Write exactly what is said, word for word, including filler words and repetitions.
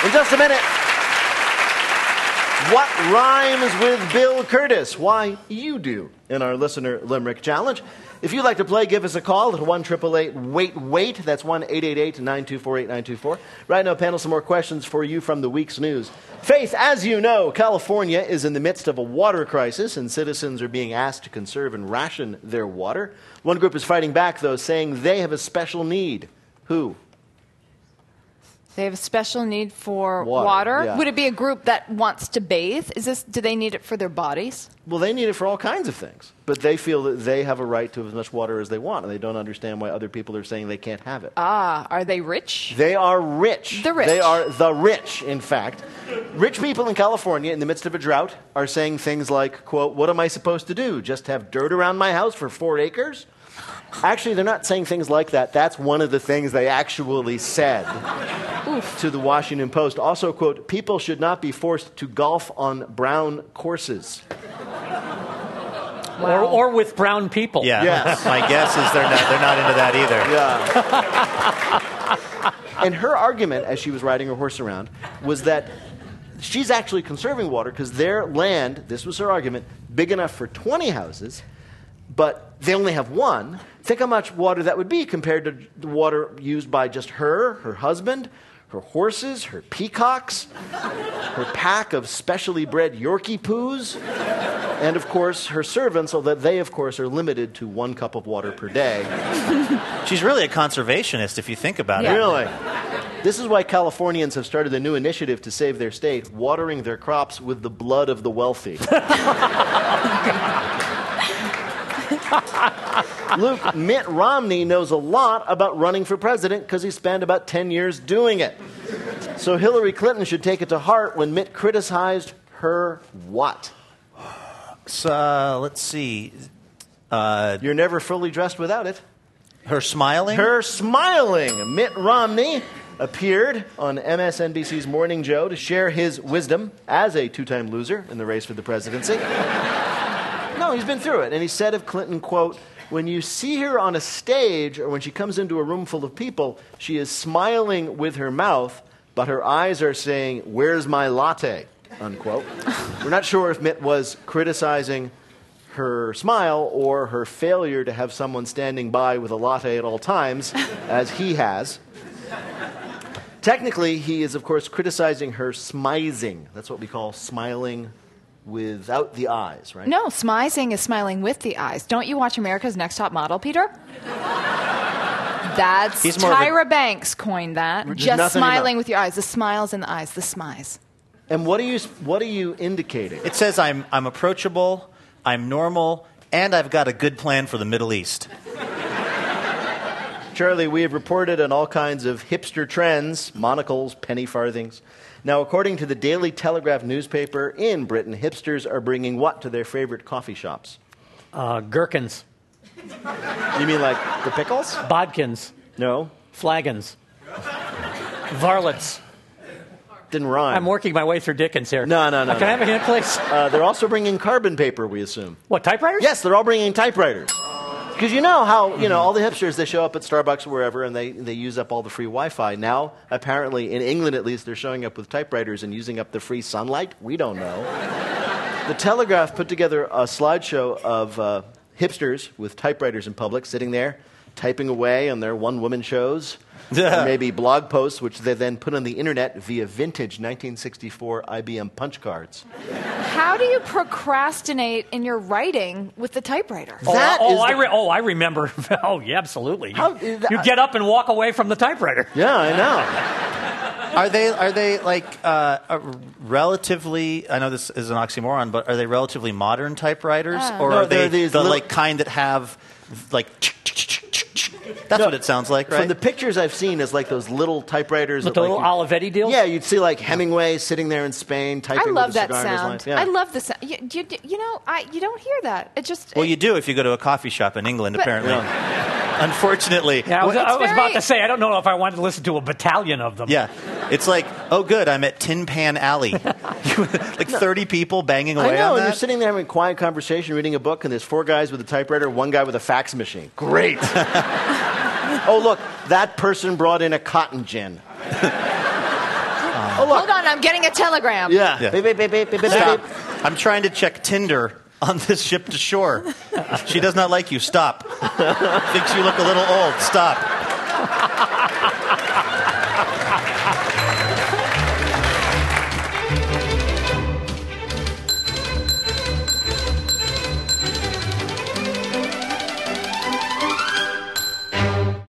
In just a minute, what rhymes with Bill Curtis? Why, you do, in our Listener Limerick Challenge. If you'd like to play, give us a call at one eight eight eight, wait, wait. That's one eight eight eight, nine two four, eight nine two four. Right now, panel, some more questions for you from the week's news. Faith, as you know, California is in the midst of a water crisis, and citizens are being asked to conserve and ration their water. One group is fighting back, though, saying they have a special need. Who? They have a special need for Water, water. yeah. Would it be a group that wants to bathe? Is this? Do they need it for their bodies? Well, they need it for all kinds of things. But they feel that they have a right to as much water as they want, and they don't understand why other people are saying they can't have it. Ah, are they rich? They are rich. The rich. They are the rich, in fact. Rich people in California, in the midst of a drought, are saying things like, quote, what am I supposed to do? Just have dirt around my house for four acres? Actually, they're not saying things like that. That's one of the things they actually said Oof. to the Washington Post. Also, quote, people should not be forced to golf on brown courses. Wow. Or, or with brown people. Yeah. Yes. My guess is they're not, they're not into that Yeah. either. And her argument, as she was riding her horse around, was that she's actually conserving water because their land, this was her argument, big enough for twenty houses, but they only have one. Think how much water that would be compared to the water used by just her, her husband, her horses, her peacocks, her pack of specially bred Yorkie poos, and, of course, her servants, so that they, of course, are limited to one cup of water per day. She's really a conservationist if you think about Yeah. it. Really? This is why Californians have started a new initiative to save their state, watering their crops with the blood of the wealthy. Luke, Mitt Romney knows a lot about running for president because he spent about ten years doing it. So Hillary Clinton should take it to heart when Mitt criticized her what? So, uh, let's see. Uh, You're never fully dressed without it. her smiling? Her smiling. Mitt Romney appeared on M S N B C's Morning Joe to share his wisdom as a two-time loser in the race for the presidency. No, he's been through it. And he said of Clinton, quote, when you see her on a stage or when she comes into a room full of people, she is smiling with her mouth, but her eyes are saying, where's my latte, unquote. We're not sure if Mitt was criticizing her smile or her failure to have someone standing by with a latte at all times, as he has. Technically, he is, of course, criticizing her smizing. That's what we call smiling without the eyes, right? No, smizing is smiling with the eyes. Don't you watch America's Next Top Model, Peter? That's He's more of a- Tyra Banks coined that. There's Just nothing smiling about- with your eyes. The smiles in the eyes. The smize. And what are you, what are you indicating? It says I'm, I'm approachable, I'm normal, and I've got a good plan for the Middle East. Charlie, we have reported on all kinds of hipster trends, monocles, penny farthings. Now, according to the Daily Telegraph newspaper in Britain, hipsters are bringing what to their favorite coffee shops? Uh, gherkins, You mean like the pickles? bodkins, No, flagons, varlets. didn't rhyme. I'm working my way through Dickens here. No, no, no, Uh, can I no. have a hint, please? Uh, they're also bringing carbon paper, we assume. What, typewriters? Yes, they're all bringing typewriters. Because you know how, you know, all the hipsters, they show up at Starbucks or wherever, and they, they use up all the free Wi-Fi. Now, apparently, in England at least, they're showing up with typewriters and using up the free sunlight. We don't know. The Telegraph put together a slideshow of uh, hipsters with typewriters in public, sitting there, typing away on their one-woman shows, or maybe blog posts, which they then put on the internet via vintage nineteen sixty-four I B M punch cards. How do you procrastinate in your writing with the typewriter? Oh, That oh, is I the- re- oh, I remember. Oh, yeah, absolutely. You, How is that- you get up and walk away from the typewriter. Yeah, I know. Are they are they like uh, uh, relatively? I know this is an oxymoron, but are they relatively modern typewriters, Ah. or No, are they're they these the little- like kind that have like? That's No, what it sounds like, right? From the pictures I've seen, is like those little typewriters. With that, the like, little you- Olivetti deals? Yeah, you'd see like Hemingway sitting there in Spain typing I love with a that cigar in his sound. life. Yeah. I love the sound. You, you, you know, I, you don't hear that. It just. well, you do if you go to a coffee shop in England, But- apparently. Yeah. Unfortunately. Yeah, I was, Well, I it's was about very- to say, I don't know if I wanted to listen to a battalion of them. Yeah. It's like, oh, good, I'm at Tin Pan Alley. Like thirty people banging away I know, on and that. you're sitting there having a quiet conversation, reading a book, and there's four guys with a typewriter, one guy with a fax machine. Great. Oh, look, that person brought in a cotton gin. Oh, look. Hold on, I'm getting a telegram. Yeah. Yeah. Beep, beep, beep, beep, beep, beep, Stop. beep. I'm trying to check Tinder on this ship to shore. She does not like you. Stop. Thinks you look a little old. Stop.